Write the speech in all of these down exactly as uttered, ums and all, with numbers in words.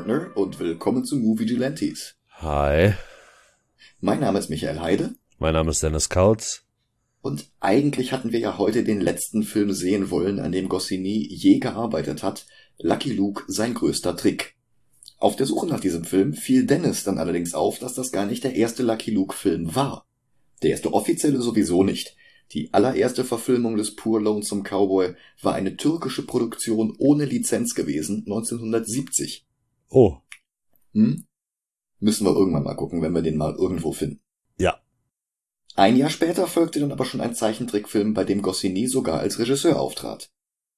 Partner und willkommen zu Movie Gelantes. Hi. Mein Name ist Michael Heide. Mein Name ist Dennis Kautz. Und eigentlich hatten wir ja heute den letzten Film sehen wollen, an dem Goscinny je gearbeitet hat. Lucky Luke, sein größter Trick. Auf der Suche nach diesem Film fiel Dennis dann allerdings auf, dass das gar nicht der erste Lucky Luke-Film war. Der erste offizielle sowieso nicht. Die allererste Verfilmung des Poor Lonesome Cowboy war eine türkische Produktion ohne Lizenz gewesen, neunzehnhundertsiebzig. Oh. Hm? Müssen wir irgendwann mal gucken, wenn wir den mal irgendwo finden. Ja. Ein Jahr später folgte dann aber schon ein Zeichentrickfilm, bei dem Goscinny sogar als Regisseur auftrat.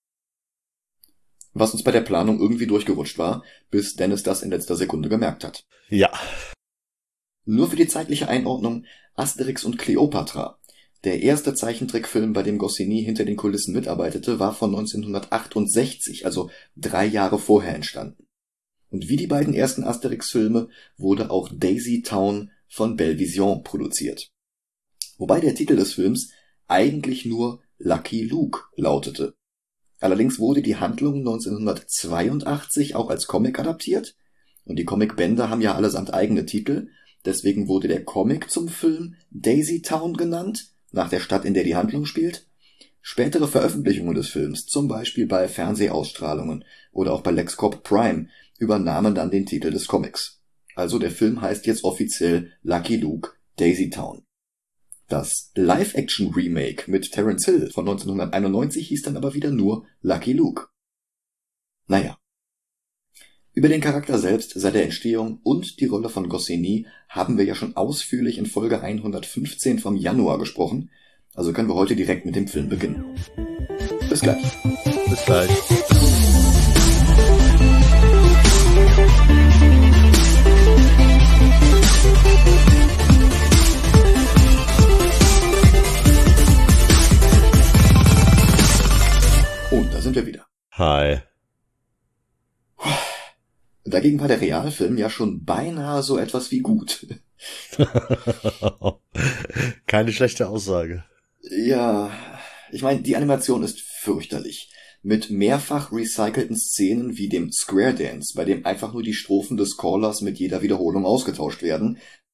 Was uns bei der Planung irgendwie durchgerutscht war, bis Dennis das in letzter Sekunde gemerkt hat. Ja. Nur für die zeitliche Einordnung: Asterix und Kleopatra. Der erste Zeichentrickfilm, bei dem Goscinny hinter den Kulissen mitarbeitete, war von neunzehnhundertachtundsechzig, also drei Jahre vorher entstanden. Und wie die beiden ersten Asterix-Filme wurde auch Daisy Town von Belvision produziert. Wobei der Titel des Films eigentlich nur Lucky Luke lautete. Allerdings wurde die Handlung neunzehnhundertzweiundachtzig auch als Comic adaptiert, und die Comicbände haben ja allesamt eigene Titel, deswegen wurde der Comic zum Film Daisy Town genannt, nach der Stadt, in der die Handlung spielt. Spätere Veröffentlichungen des Films, zum Beispiel bei Fernsehausstrahlungen oder auch bei LexCorp Prime, übernahmen dann den Titel des Comics. Also der Film heißt jetzt offiziell Lucky Luke, Daisy Town. Das Live-Action-Remake mit Terence Hill von neunzehnhunderteinundneunzig hieß dann aber wieder nur Lucky Luke. Naja. Über den Charakter selbst, seit der Entstehung und die Rolle von Goscinny haben wir ja schon ausführlich in Folge hundertfünfzehn vom Januar gesprochen, also können wir heute direkt mit dem Film beginnen. Bis gleich. Bis gleich. Und da sind wir wieder. Hi. Dagegen war der Realfilm ja schon beinahe so etwas wie gut. Keine schlechte Aussage. Ja, ich meine, die Animation ist fürchterlich. Mit mehrfach recycelten Szenen wie dem Square Dance, bei dem einfach nur die Strophen des Callers mit jeder Wiederholung ausgetauscht werden.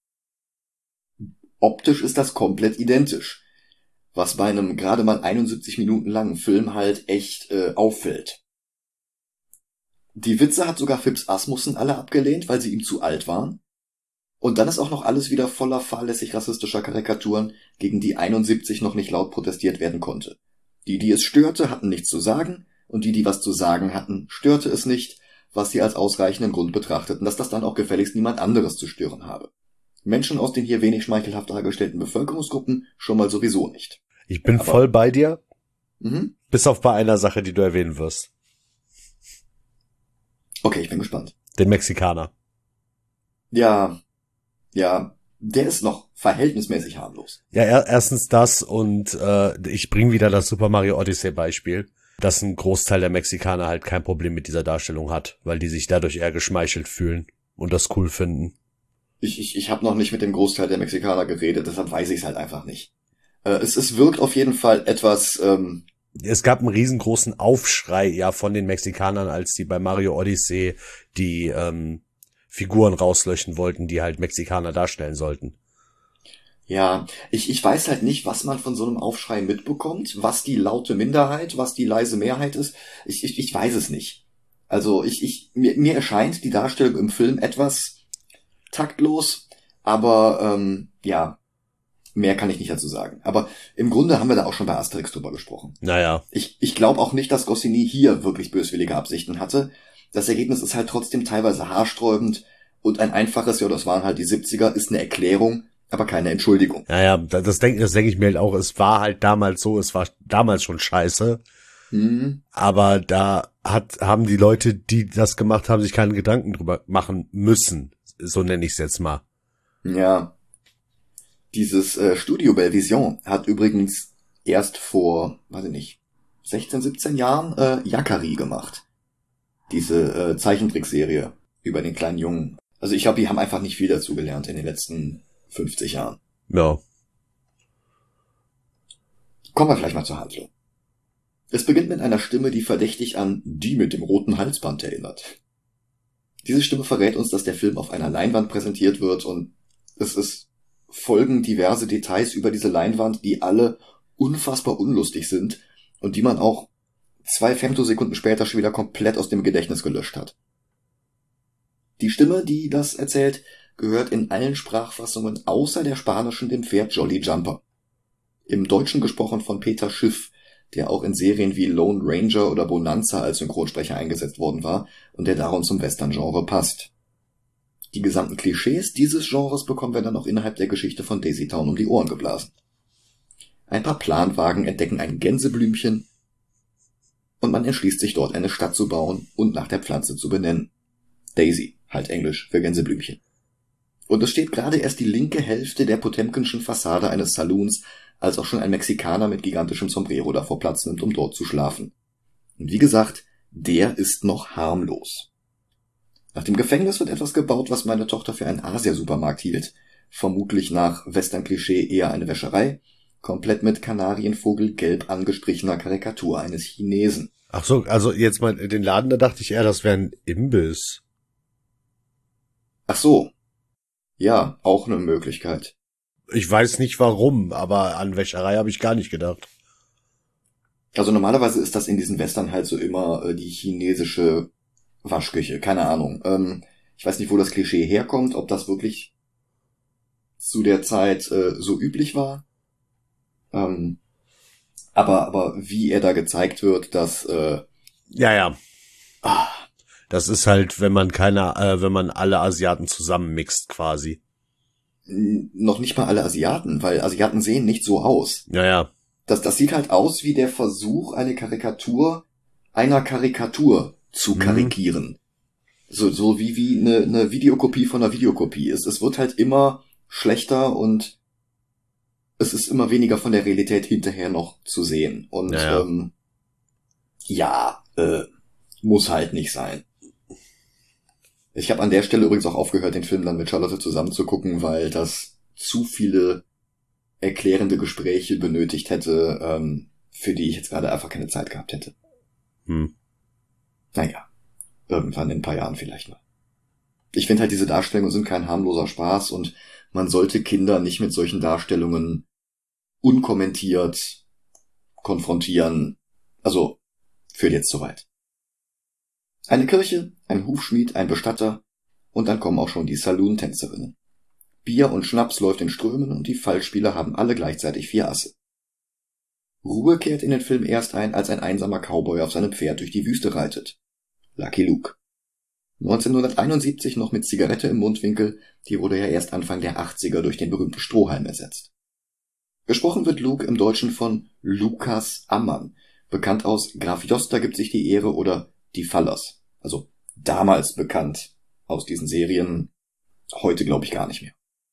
Optisch ist das komplett identisch, was bei einem gerade mal einundsiebzig Minuten langen Film halt echt äh, auffällt. Die Witze hat sogar Phipps Asmussen alle abgelehnt, weil sie ihm zu alt waren. Und dann ist auch noch alles wieder voller fahrlässig rassistischer Karikaturen, gegen die einundsiebzig noch nicht laut protestiert werden konnte. Die, die es störte, hatten nichts zu sagen, und die, die was zu sagen hatten, störte es nicht, was sie als ausreichenden Grund betrachteten, dass das dann auch gefälligst niemand anderes zu stören habe. Menschen aus den hier wenig schmeichelhaft dargestellten Bevölkerungsgruppen schon mal sowieso nicht. Ich bin Aber voll bei dir, mhm. bis auf bei einer Sache, die du erwähnen wirst. Okay, ich bin gespannt. Den Mexikaner. Ja, ja, der ist noch verhältnismäßig harmlos. Ja, er, erstens das und äh, ich bringe wieder das Super Mario Odyssey Beispiel, dass ein Großteil der Mexikaner halt kein Problem mit dieser Darstellung hat, weil die sich dadurch eher geschmeichelt fühlen und das cool finden. Ich, ich, ich habe noch nicht mit dem Großteil der Mexikaner geredet, deshalb weiß ich es halt einfach nicht. Äh, es, es wirkt auf jeden Fall etwas... Ähm, Es gab einen riesengroßen Aufschrei ja von den Mexikanern, als die bei Mario Odyssey die ähm, Figuren rauslöschen wollten, die halt Mexikaner darstellen sollten. Ja, ich, ich weiß halt nicht, was man von so einem Aufschrei mitbekommt, was die laute Minderheit, was die leise Mehrheit ist. Ich, ich, ich weiß es nicht. Also ich, ich, mir, mir erscheint die Darstellung im Film etwas taktlos, aber ähm, ja, mehr kann ich nicht dazu sagen. Aber im Grunde haben wir da auch schon bei Asterix drüber gesprochen. Naja. Ich, ich glaube auch nicht, dass Goscinny hier wirklich böswillige Absichten hatte. Das Ergebnis ist halt trotzdem teilweise haarsträubend und ein einfaches, ja, das waren halt die siebziger, ist eine Erklärung, aber keine Entschuldigung. Naja, das denke das denk ich mir halt auch, es war halt damals so, es war damals schon scheiße. Hm. Aber da hat haben die Leute, die das gemacht haben, sich keine Gedanken drüber machen müssen. So nenne ich es jetzt mal. Ja. Dieses äh, Studio Belvision hat übrigens erst vor, weiß ich nicht, sechzehn, siebzehn Jahren äh, Yakari gemacht. Diese äh, Zeichentrickserie über den kleinen Jungen. Also ich glaube, die haben einfach nicht viel dazu gelernt in den letzten fünfzig Jahren. Ja. Kommen wir gleich mal zur Handlung. Es beginnt mit einer Stimme, die verdächtig an die mit dem roten Halsband erinnert. Diese Stimme verrät uns, dass der Film auf einer Leinwand präsentiert wird und es ist folgen diverse Details über diese Leinwand, die alle unfassbar unlustig sind und die man auch zwei Femtosekunden später schon wieder komplett aus dem Gedächtnis gelöscht hat. Die Stimme, die das erzählt, gehört in allen Sprachfassungen außer der spanischen dem Pferd Jolly Jumper. Im Deutschen gesprochen von Peter Schiff, der auch in Serien wie Lone Ranger oder Bonanza als Synchronsprecher eingesetzt worden war und der darum zum Western-Genre passt. Die gesamten Klischees dieses Genres bekommen wir dann auch innerhalb der Geschichte von Daisy Town um die Ohren geblasen. Ein paar Planwagen entdecken ein Gänseblümchen und man entschließt sich dort eine Stadt zu bauen und nach der Pflanze zu benennen. Daisy, halt Englisch für Gänseblümchen. Und es steht gerade erst die linke Hälfte der Potemkinschen Fassade eines Saloons, als auch schon ein Mexikaner mit gigantischem Sombrero davor Platz nimmt, um dort zu schlafen. Und wie gesagt, der ist noch harmlos. Nach dem Gefängnis wird etwas gebaut, was meine Tochter für einen Asia-Supermarkt hielt. Vermutlich nach Western-Klischee eher eine Wäscherei, komplett mit Kanarienvogel-gelb angestrichener Karikatur eines Chinesen. Ach so, also jetzt mal den Laden, da dachte ich eher, das wäre ein Imbiss. Ach so. Ja, auch eine Möglichkeit. Ich weiß nicht warum, aber an Wäscherei habe ich gar nicht gedacht. Also normalerweise ist das in diesen Western halt so immer äh, die chinesische Waschküche, keine Ahnung. Ähm, ich weiß nicht, wo das Klischee herkommt, ob das wirklich zu der Zeit äh, so üblich war. Ähm, aber aber wie er da gezeigt wird, dass äh, ja ja, ah, das ist halt, wenn man keine, äh, wenn man alle Asiaten zusammenmixt quasi. n- noch nicht mal alle Asiaten, weil Asiaten sehen nicht so aus. Ja ja, Das das sieht halt aus wie der Versuch, eine Karikatur einer Karikatur zu Mhm. karikieren. So so wie wie eine eine Videokopie von einer Videokopie. Es es wird halt immer schlechter und es ist immer weniger von der Realität hinterher noch zu sehen. Und Ja, ja. ähm, ja, äh, muss halt nicht sein. Ich habe an der Stelle übrigens auch aufgehört, den Film dann mit Charlotte zusammen zu gucken, weil das zu viele erklärende Gespräche benötigt hätte, ähm, für die ich jetzt gerade einfach keine Zeit gehabt hätte. Hm. Naja, irgendwann in ein paar Jahren vielleicht mal. Ich finde halt, diese Darstellungen sind kein harmloser Spaß und man sollte Kinder nicht mit solchen Darstellungen unkommentiert konfrontieren. Also, führt jetzt zu weit. Eine Kirche, ein Hufschmied, ein Bestatter und dann kommen auch schon die Saloon-Tänzerinnen. Bier und Schnaps läuft in Strömen und die Fallspieler haben alle gleichzeitig vier Asse. Ruhe kehrt in den Film erst ein, als ein einsamer Cowboy auf seinem Pferd durch die Wüste reitet. Lucky Luke. neunzehnhunderteinundsiebzig noch mit Zigarette im Mundwinkel, die wurde ja erst Anfang der achtziger durch den berühmten Strohhalm ersetzt. Gesprochen wird Luke im Deutschen von Lukas Ammann, bekannt aus Graf Joster gibt sich die Ehre oder Die Fallers, also damals bekannt aus diesen Serien, heute glaube ich gar nicht mehr.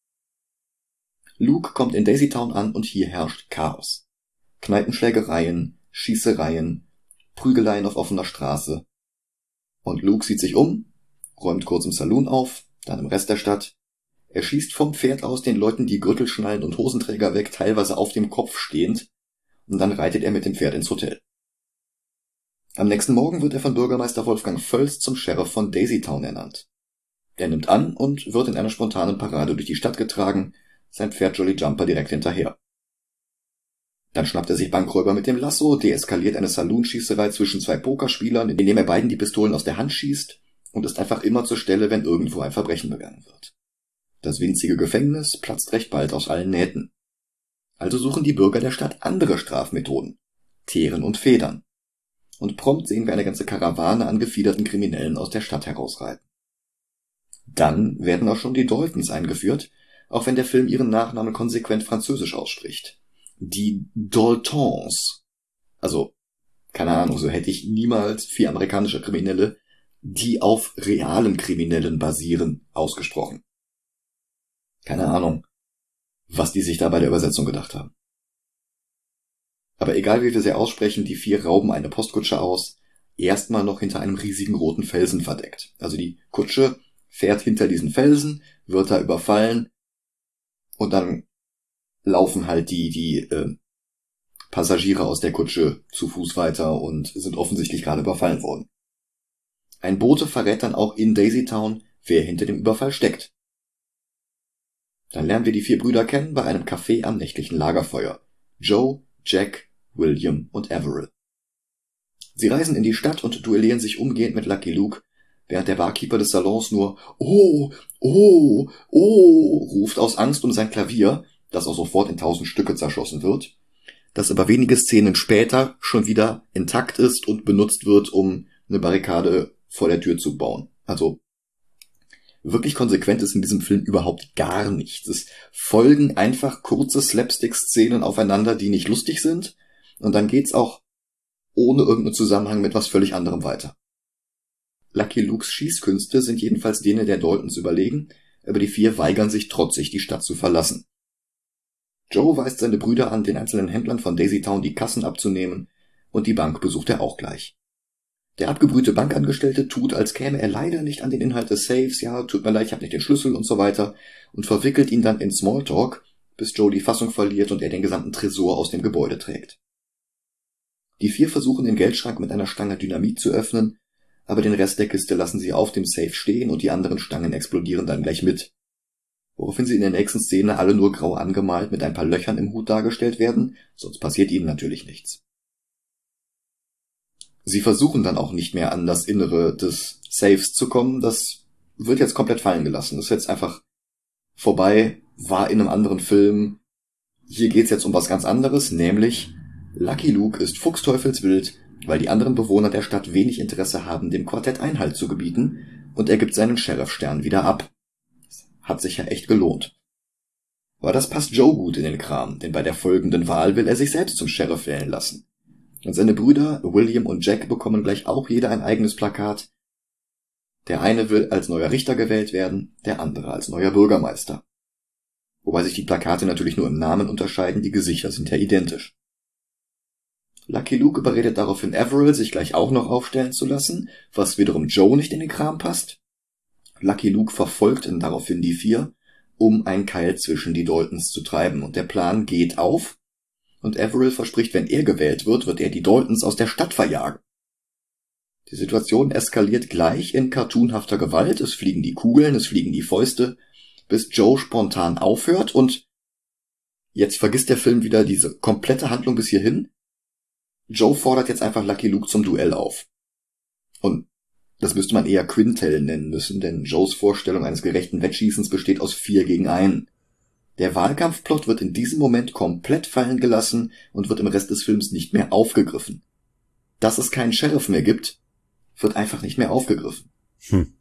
Luke kommt in Daisy Town an und hier herrscht Chaos. Kneipenschlägereien, Schießereien, Prügeleien auf offener Straße. Und Luke sieht sich um, räumt kurz im Saloon auf, dann im Rest der Stadt. Er schießt vom Pferd aus den Leuten die Gürtelschnallen und Hosenträger weg, teilweise auf dem Kopf stehend, und dann reitet er mit dem Pferd ins Hotel. Am nächsten Morgen wird er von Bürgermeister Wolfgang Völz zum Sheriff von Daisy Town ernannt. Er nimmt an und wird in einer spontanen Parade durch die Stadt getragen, sein Pferd Jolly Jumper direkt hinterher. Dann schnappt er sich Bankräuber mit dem Lasso, deeskaliert eine Saloonschießerei zwischen zwei Pokerspielern, indem er beiden die Pistolen aus der Hand schießt und ist einfach immer zur Stelle, wenn irgendwo ein Verbrechen begangen wird. Das winzige Gefängnis platzt recht bald aus allen Nähten. Also suchen die Bürger der Stadt andere Strafmethoden, Teeren und Federn. Und prompt sehen wir eine ganze Karawane an gefiederten Kriminellen aus der Stadt herausreiten. Dann werden auch schon die Daltons eingeführt, auch wenn der Film ihren Nachnamen konsequent französisch ausspricht. Die Daltons. Also, keine Ahnung, so hätte ich niemals vier amerikanische Kriminelle, die auf realen Kriminellen basieren, ausgesprochen. Keine Ahnung, was die sich da bei der Übersetzung gedacht haben. Aber egal wie wir sie aussprechen, die vier rauben eine Postkutsche aus, erstmal noch hinter einem riesigen roten Felsen verdeckt. Also die Kutsche fährt hinter diesen Felsen, wird da überfallen und dann laufen halt die die äh, Passagiere aus der Kutsche zu Fuß weiter und sind offensichtlich gerade überfallen worden. Ein Bote verrät dann auch in Daisy Town, wer hinter dem Überfall steckt. Dann lernen wir die vier Brüder kennen bei einem Café am nächtlichen Lagerfeuer. Joe, Jack, William und Averill. Sie reisen in die Stadt und duellieren sich umgehend mit Lucky Luke, während der Barkeeper des Salons nur »Oh, oh, oh« ruft aus Angst um sein Klavier, das auch sofort in tausend Stücke zerschossen wird, das aber wenige Szenen später schon wieder intakt ist und benutzt wird, um eine Barrikade vor der Tür zu bauen. Also wirklich konsequent ist in diesem Film überhaupt gar nichts. Es folgen einfach kurze Slapstick-Szenen aufeinander, die nicht lustig sind, und dann geht's auch ohne irgendeinen Zusammenhang mit was völlig anderem weiter. Lucky Lukes Schießkünste sind jedenfalls denen der Daltons überlegen, aber die vier weigern sich trotzig, die Stadt zu verlassen. Joe weist seine Brüder an, den einzelnen Händlern von Daisy Town die Kassen abzunehmen, und die Bank besucht er auch gleich. Der abgebrühte Bankangestellte tut, als käme er leider nicht an den Inhalt des Safes, ja, tut mir leid, ich habe nicht den Schlüssel und so weiter, und verwickelt ihn dann in Smalltalk, bis Joe die Fassung verliert und er den gesamten Tresor aus dem Gebäude trägt. Die vier versuchen den Geldschrank mit einer Stange Dynamit zu öffnen, aber den Rest der Kiste lassen sie auf dem Safe stehen und die anderen Stangen explodieren dann gleich mit. Woraufhin sie in der nächsten Szene alle nur grau angemalt mit ein paar Löchern im Hut dargestellt werden, sonst passiert ihnen natürlich nichts. Sie versuchen dann auch nicht mehr an das Innere des Safes zu kommen, das wird jetzt komplett fallen gelassen. Das ist jetzt einfach vorbei, war in einem anderen Film. Hier geht's jetzt um was ganz anderes, nämlich Lucky Luke ist fuchsteufelswild, weil die anderen Bewohner der Stadt wenig Interesse haben, dem Quartett Einhalt zu gebieten, und er gibt seinen Sheriffstern wieder ab. Hat sich ja echt gelohnt. Aber das passt Joe gut in den Kram, denn bei der folgenden Wahl will er sich selbst zum Sheriff wählen lassen. Und seine Brüder William und Jack bekommen gleich auch jeder ein eigenes Plakat. Der eine will als neuer Richter gewählt werden, der andere als neuer Bürgermeister. Wobei sich die Plakate natürlich nur im Namen unterscheiden, die Gesichter sind ja identisch. Lucky Luke überredet daraufhin Averill, sich gleich auch noch aufstellen zu lassen, was wiederum Joe nicht in den Kram passt. Lucky Luke verfolgt ihn daraufhin die vier, um einen Keil zwischen die Daltons zu treiben, und der Plan geht auf, und Averill verspricht, wenn er gewählt wird, wird er die Daltons aus der Stadt verjagen. Die Situation eskaliert gleich in cartoonhafter Gewalt, es fliegen die Kugeln, es fliegen die Fäuste, bis Joe spontan aufhört, und jetzt vergisst der Film wieder diese komplette Handlung bis hierhin. Joe fordert jetzt einfach Lucky Luke zum Duell auf. Und das müsste man eher Quintel nennen müssen, denn Joes Vorstellung eines gerechten Wettschießens besteht aus vier gegen einen. Der Wahlkampfplot wird in diesem Moment komplett fallen gelassen und wird im Rest des Films nicht mehr aufgegriffen. Dass es keinen Sheriff mehr gibt, wird einfach nicht mehr aufgegriffen. Hm.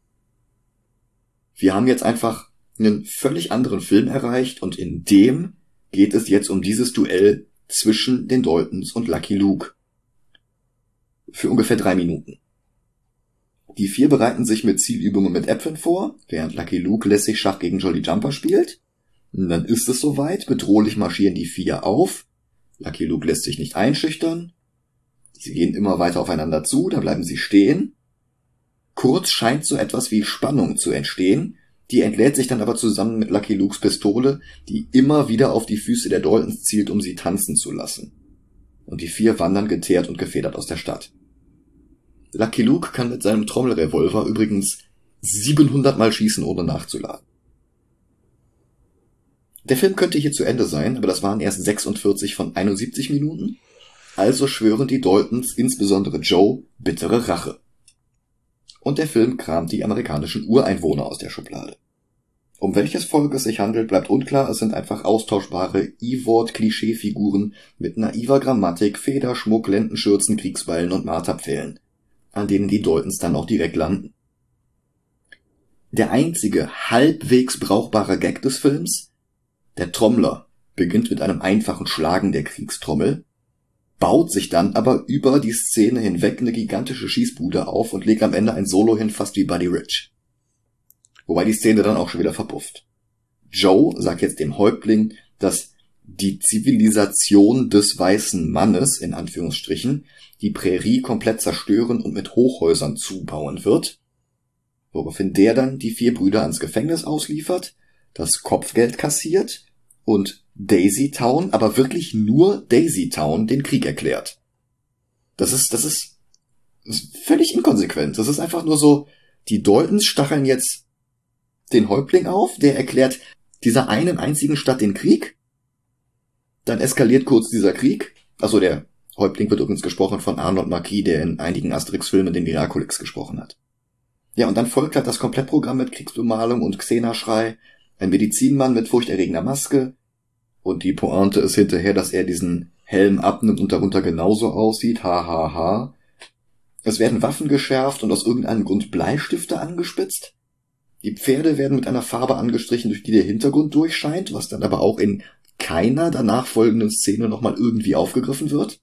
Wir haben jetzt einfach einen völlig anderen Film erreicht, und in dem geht es jetzt um dieses Duell zwischen den Daltons und Lucky Luke. Für ungefähr drei Minuten. Die vier bereiten sich mit Zielübungen mit Äpfeln vor, während Lucky Luke lässig Schach gegen Jolly Jumper spielt. Und dann ist es soweit, bedrohlich marschieren die vier auf. Lucky Luke lässt sich nicht einschüchtern. Sie gehen immer weiter aufeinander zu, dann bleiben sie stehen. Kurz scheint so etwas wie Spannung zu entstehen, die entlädt sich dann aber zusammen mit Lucky Lukes Pistole, die immer wieder auf die Füße der Daltons zielt, um sie tanzen zu lassen. Und die vier wandern geteert und gefedert aus der Stadt. Lucky Luke kann mit seinem Trommelrevolver übrigens siebenhundert Mal schießen, ohne nachzuladen. Der Film könnte hier zu Ende sein, aber das waren erst sechsundvierzig von einundsiebzig Minuten. Also schwören die Daltons, insbesondere Joe, bittere Rache. Und der Film kramt die amerikanischen Ureinwohner aus der Schublade. Um welches Volk es sich handelt, bleibt unklar, es sind einfach austauschbare E-Wort-Klischee-Figuren mit naiver Grammatik, Federschmuck, Lendenschürzen, Kriegsbeilen und Marterpfählen, an denen die Daltons dann auch direkt landen. Der einzige halbwegs brauchbare Gag des Films, der Trommler, beginnt mit einem einfachen Schlagen der Kriegstrommel, baut sich dann aber über die Szene hinweg eine gigantische Schießbude auf und legt am Ende ein Solo hin, fast wie Buddy Rich. Wobei die Szene dann auch schon wieder verpufft. Joe sagt jetzt dem Häuptling, dass die Zivilisation des weißen Mannes, in Anführungsstrichen, die Prärie komplett zerstören und mit Hochhäusern zubauen wird, woraufhin der dann die vier Brüder ans Gefängnis ausliefert, das Kopfgeld kassiert und Daisy Town, aber wirklich nur Daisy Town, den Krieg erklärt. Das ist, das ist Das ist völlig inkonsequent. Das ist einfach nur so, die Daltons stacheln jetzt den Häuptling auf, der erklärt dieser einen einzigen Stadt den Krieg. Dann eskaliert kurz dieser Krieg. Also der Häuptling wird übrigens gesprochen von Arnold Marquis, der in einigen Asterix-Filmen den Miraculix gesprochen hat. Ja, und dann folgt halt das Komplettprogramm mit Kriegsbemalung und Xena-Schrei, ein Medizinmann mit furchterregender Maske, und die Pointe ist hinterher, dass er diesen Helm abnimmt und darunter genauso aussieht, ha ha ha. Es werden Waffen geschärft und aus irgendeinem Grund Bleistifte angespitzt. Die Pferde werden mit einer Farbe angestrichen, durch die der Hintergrund durchscheint, was dann aber auch in keiner danach folgenden Szene nochmal irgendwie aufgegriffen wird.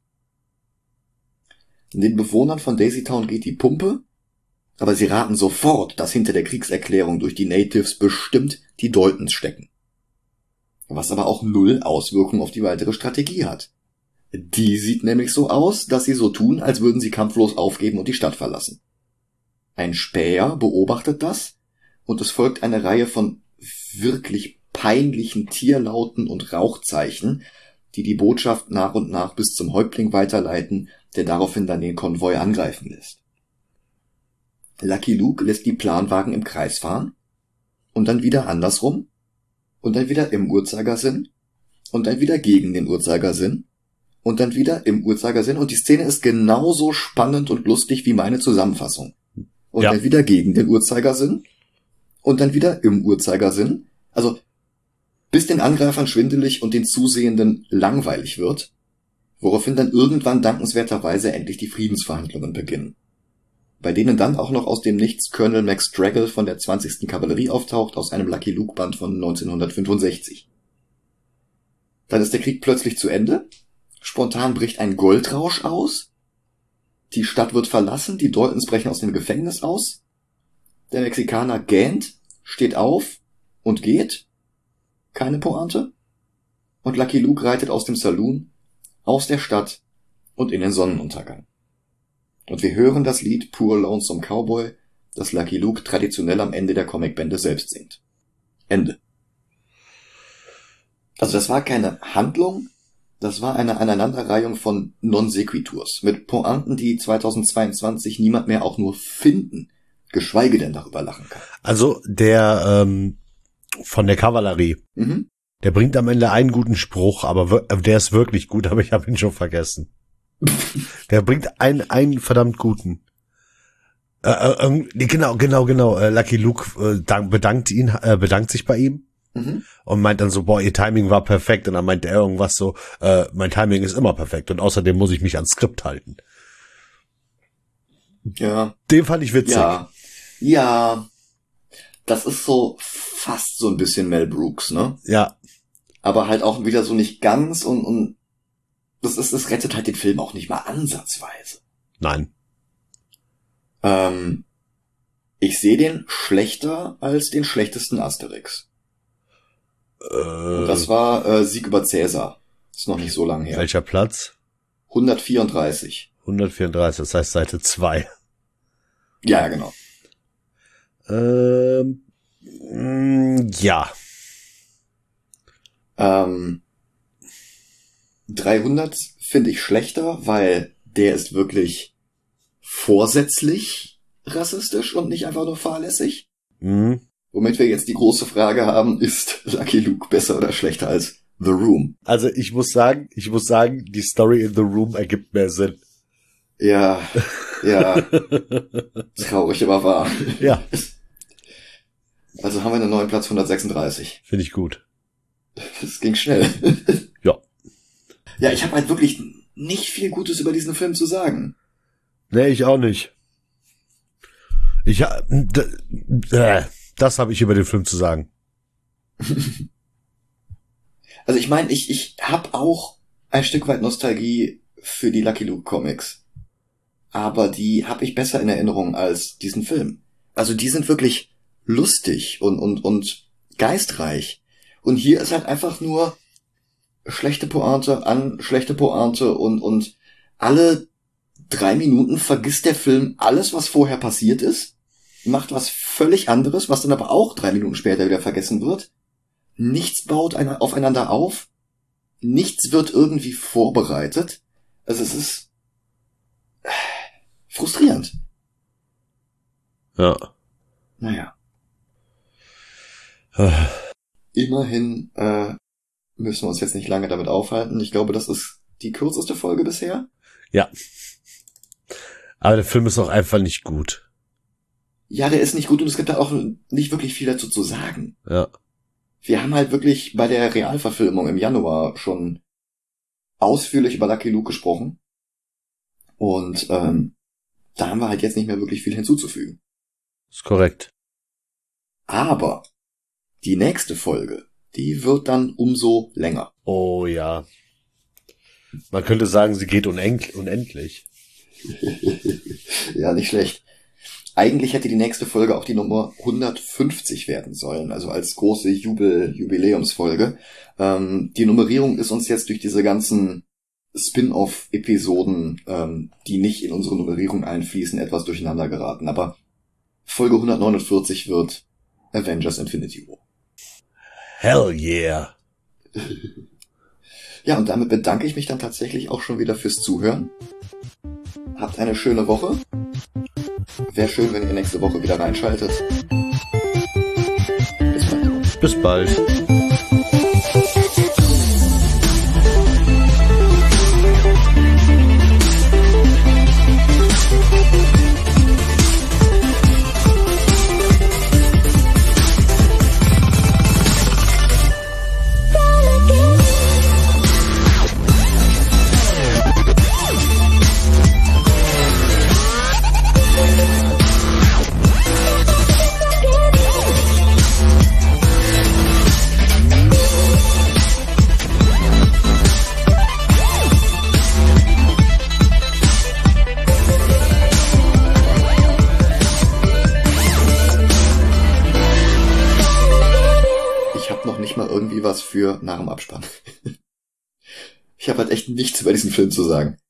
Den Bewohnern von Daisy Town geht die Pumpe, aber sie raten sofort, dass hinter der Kriegserklärung durch die Natives bestimmt die Daltons stecken. Was aber auch null Auswirkungen auf die weitere Strategie hat. Die sieht nämlich so aus, dass sie so tun, als würden sie kampflos aufgeben und die Stadt verlassen. Ein Späher beobachtet das, und es folgt eine Reihe von wirklich peinlichen Tierlauten und Rauchzeichen, die die Botschaft nach und nach bis zum Häuptling weiterleiten, der daraufhin dann den Konvoi angreifen lässt. Lucky Luke lässt die Planwagen im Kreis fahren, und dann wieder andersrum, und dann wieder im Uhrzeigersinn, und dann wieder gegen den Uhrzeigersinn, und dann wieder im Uhrzeigersinn, und die Szene ist genauso spannend und lustig wie meine Zusammenfassung. Und ja. Dann wieder gegen den Uhrzeigersinn, und dann wieder im Uhrzeigersinn, also bis den Angreifern schwindelig und den Zusehenden langweilig wird, woraufhin dann irgendwann dankenswerterweise endlich die Friedensverhandlungen beginnen, bei denen dann auch noch aus dem Nichts Colonel Max Straggle von der zwanzigsten Kavallerie auftaucht aus einem Lucky Luke Band von neunzehnhundertfünfundsechzig. Dann ist der Krieg plötzlich zu Ende, spontan bricht ein Goldrausch aus, die Stadt wird verlassen, die Daltons brechen aus dem Gefängnis aus, der Mexikaner gähnt, steht auf und geht, keine Pointe, und Lucky Luke reitet aus dem Saloon, aus der Stadt und in den Sonnenuntergang. Und wir hören das Lied Poor Lonesome Cowboy, das Lucky Luke traditionell am Ende der Comicbände selbst singt. Ende. Also das war keine Handlung, das war eine Aneinanderreihung von Non-Sequiturs mit Pointen, die zweitausendzweiundzwanzig niemand mehr auch nur finden, geschweige denn darüber lachen kann. Also der ähm, von der Kavallerie, mhm. der bringt am Ende einen guten Spruch, aber der ist wirklich gut, aber ich habe ihn schon vergessen. Der bringt einen, einen verdammt guten. Äh, äh, genau, genau, genau. Äh, Lucky Luke äh, dank, bedankt ihn, äh, bedankt sich bei ihm mhm. und meint dann so, boah, ihr Timing war perfekt. Und dann meint er irgendwas so, äh, mein Timing ist immer perfekt und außerdem muss ich mich ans Skript halten. Ja. Den fand ich witzig. Ja, ja. Das ist so fast so ein bisschen Mel Brooks, ne? Ja. Aber halt auch wieder so nicht ganz und, und das ist, das rettet halt den Film auch nicht mal ansatzweise. Nein. Ähm, ich sehe den schlechter als den schlechtesten Asterix. Äh, und das war äh, Sieg über Cäsar. Ist noch nicht so lange her. Welcher Platz? hundertvierunddreißig. hundertvierunddreißig, das heißt Seite zwei. Ja, genau. Ähm, ja. Ähm, dreihundert finde ich schlechter, weil der ist wirklich vorsätzlich rassistisch und nicht einfach nur fahrlässig. Mhm. Womit wir jetzt die große Frage haben, ist Lucky Luke besser oder schlechter als The Room? Also ich muss sagen, ich muss sagen, die Story in The Room ergibt mehr Sinn. Ja, ja. Traurig, aber wahr. Ja. Also haben wir einen neuen Platz hundertsechsunddreißig. Finde ich gut. Das ging schnell. Ja. Ja, ich habe halt wirklich nicht viel Gutes über diesen Film zu sagen. Nee, ich auch nicht. Ich äh, das habe ich über den Film zu sagen. Also ich meine, ich ich habe auch ein Stück weit Nostalgie für die Lucky Luke Comics. Aber die habe ich besser in Erinnerung als diesen Film. Also die sind wirklich lustig und und und geistreich. Und hier ist halt einfach nur schlechte Pointe an schlechte Pointe und und alle drei Minuten vergisst der Film alles, was vorher passiert ist, macht was völlig anderes, was dann aber auch drei Minuten später wieder vergessen wird. Nichts baut einer aufeinander auf, nichts wird irgendwie vorbereitet. Also es ist frustrierend. Ja. Naja. Immerhin äh, müssen wir uns jetzt nicht lange damit aufhalten. Ich glaube, das ist die kürzeste Folge bisher. Ja. Aber der Film ist auch einfach nicht gut. Ja, der ist nicht gut und es gibt da auch nicht wirklich viel dazu zu sagen. Ja. Wir haben halt wirklich bei der Realverfilmung im Januar schon ausführlich über Lucky Luke gesprochen. Und ähm, da haben wir halt jetzt nicht mehr wirklich viel hinzuzufügen. Ist korrekt. Aber die nächste Folge, die wird dann umso länger. Oh ja. Man könnte sagen, sie geht unend- unendlich. Ja, nicht schlecht. Eigentlich hätte die nächste Folge auch die Nummer hundertfünfzig werden sollen, also als große Jubel- Jubiläumsfolge. Ähm, die Nummerierung ist uns jetzt durch diese ganzen Spin-off-Episoden, ähm, die nicht in unsere Nummerierung einfließen, etwas durcheinander geraten. Aber Folge hundertneunundvierzig wird Avengers Infinity War. Hell yeah. Ja, und damit bedanke ich mich dann tatsächlich auch schon wieder fürs Zuhören. Habt eine schöne Woche. Wäre schön, wenn ihr nächste Woche wieder reinschaltet. Bis bald. Bis bald. Irgendwie was für nach dem Abspann. Ich habe halt echt nichts über diesen Film zu sagen.